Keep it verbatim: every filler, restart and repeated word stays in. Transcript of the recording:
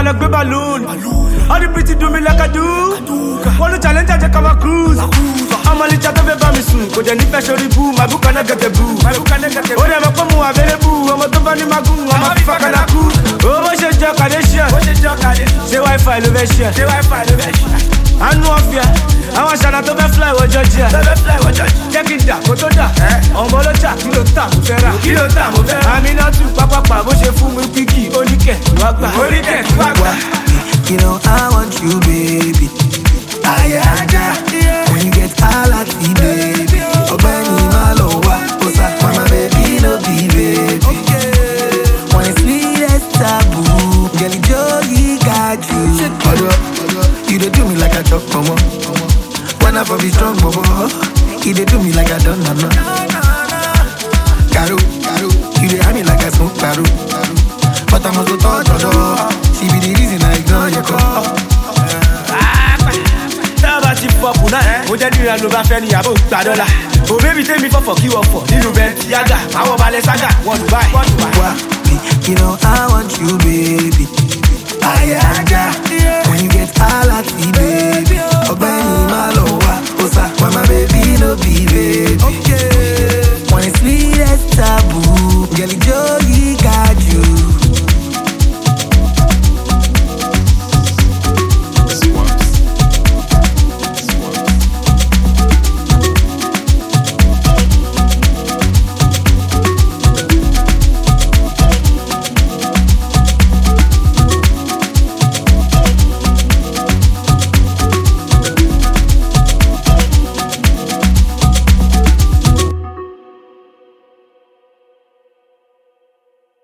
ká lọ gbé balloon. All the pretty do me like I do. Wọ́n ló challenge àjẹ́ ká máa cruise. Ọmọ lè jẹ́ tó fẹ́ bá mi sùn. Kò jẹ́ nífẹ̀ẹ́ sórí bú. My book cannot get a boo. Ó dẹ̀ mọ̀ pé mo available. Ọmọ tó bá ní magun. Ọmọ fífa kan náà kú. Owó ṣe jọ Kardashian. Ṣé wifi ló fẹ́ ṣe? Àánú ọ̀fíà. Àwọn aṣáná tó fẹ́ fly wọ Georgia. Jẹ́ kí n dà kó tó dà. Ọmọ ọlọ́jà kí ló tà mo fẹ́ rà. Kí ló tà mo fẹ́ rà. Àmì náà tún pápápá bó ṣe fún mi píkì. Oníkẹ̀ wá gbà. Oníkẹ̀ wá gbà. You know I want you, baby. Aye, aja. When you get all at me, baby. Obeni malowa, osa, mama baby, no be baby. When it's sweet as taboo, girl, Joey got you. Although, you dey do me like a chop mama. When I for be strong, mama, you dey do me like I don't know. Caro, caro, you dey have me like a smoke caro. But I'm also touch her. She be the reason I ignore your call. Tá bá ti fọ́pù náà, mo jẹ́ níra ló bá fẹ́ ní àbò gbà dọ́là. O baby tell me fọ́fọ́ kí wọ́n fọ̀ nínú bẹ́ẹ̀ yága. Àwọn balẹ̀ sága, wọ́n Dubai. Why? You know I want you, baby.